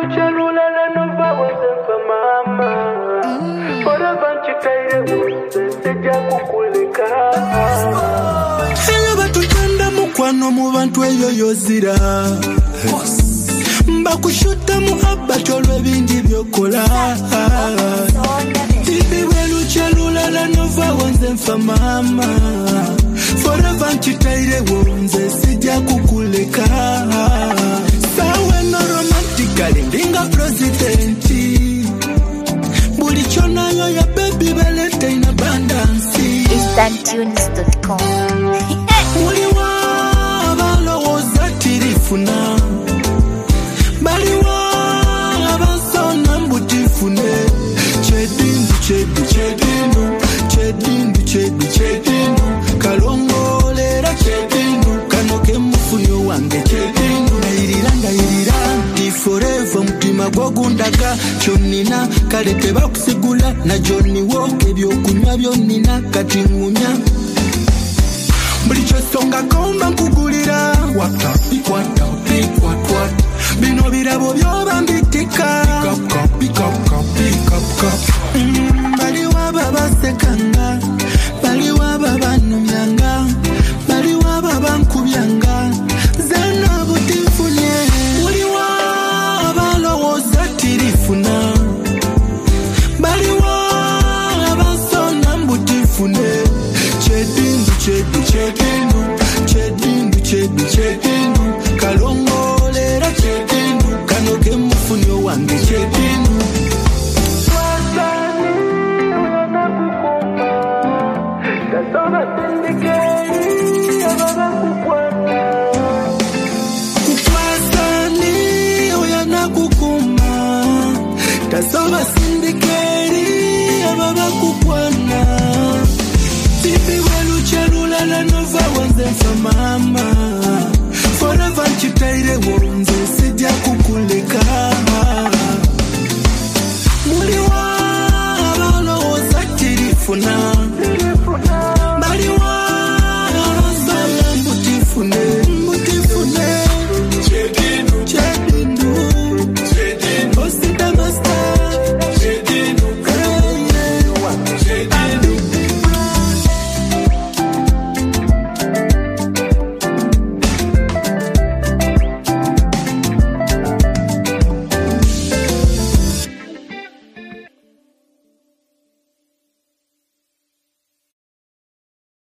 Mukwano mu bantu eyo yozira mbakushuta mu abato lwebindi byokola tibi welucha lulala nova wanze mfa mama forever nchitaire wonze sijja kukuleka sawe no romantically ndinga president buli chonayo ya baby belete in abundance InstantTunes.com Funa Baliwa abasona mbutifune chedindu kalongolera chedindu kanoke mufunyo wange chedindu nayiriranga forever mutima gwogundaga chonina kalete bakusigula na Johnny Walker byokunywa byonnina kati ngunya Blicho songa komba nkugulira what bino birabo byoba mbitika pick up baliwa baba sekanga baliwa baba numyanga baliwa baba nkubyanga zena butifune uliwa abalowoza tirifuna baliwa abasona mbutifune chedindu kalongolera chedindu kanoke mufunyo wange chedindu kukwasani oyana kukuma tasoba sindikeri ababa kukwana tibi welucha lulala nova wanze mfa mama forever nchitaire